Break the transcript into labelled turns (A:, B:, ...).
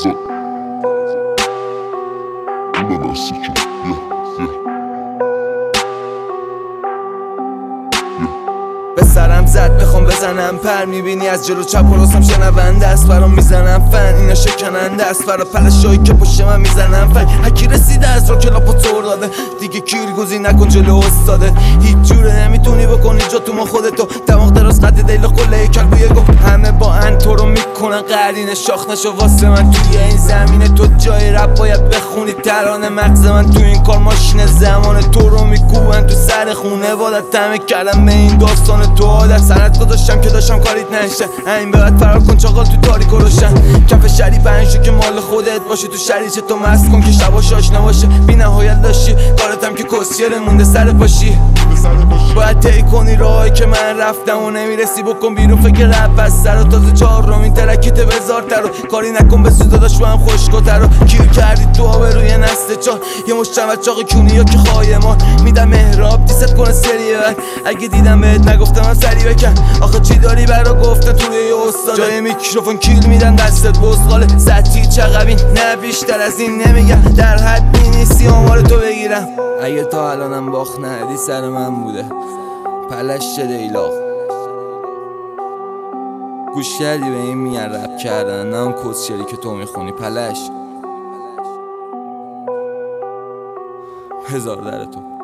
A: فرزاد اون نستی که
B: به سرم زد بخوام بزنم پر، میبینی از جلو چپ و راستم شنونده است، برام میزنم فن اینا شکننده است، فرا پلشایی که پشت من میزنم فن. هکی رسیده از را کلاپو تور داده دیگه کیرگوزی نکن جلو استاده، هیچ جوره نمیتونی بکنی جا تو ما خودتو، دماغ دراز قد دیل قله کل بوی گفت همه با ان تو رو میکنن قرینه، شاخ نشو واسه من توی این زمینه، تو جای رپ باید بخونی ترانه، مغز من تو این کار ماشین زمانه، تو رو میکوبن تو سر خونه وادت تمه کردم به این داستان تو عادت، سرت گذاشتم که داشتم کاریت نشه، این به بعد فرار کن چاقال تو تاریک و روشن، کف شری بنشو که مال خودت باشه، تو شریچه تو مست کن که شباش آشنا باشه، بی نهایت داشتی کارتم که کسیره مونده سر پاشی، باید طی کنی راهی که من رفتم و نمیرسی، بکن بیرون فکر رپ از سر و تازه چهارمین ترکیت بزارتر و کاری نکن بسوز داداش با هم خوشگتر و کیر کردی تو آب روی نسل چار، یه مشتمت چاق کونی یا که خایمان میدم مهراب دیست کنه سریه بعد، اگه دیدم بهت نگفتم هم سری بکن، آخه چی داری برا گفتن توی یه استاد، جای میکروفون کیل میدن دستت بزغاله سطحی چقبین، نه بیشتر از این نمیگم، در حد نیستی آمار تو بگیرم، اگه تا الانم باخت ندی سر من بوده پلش چه دیلاغ، گوش کردی به این میگن رپ کردن، نه اون کسچری که تو میخونی پلش، هزار در تو.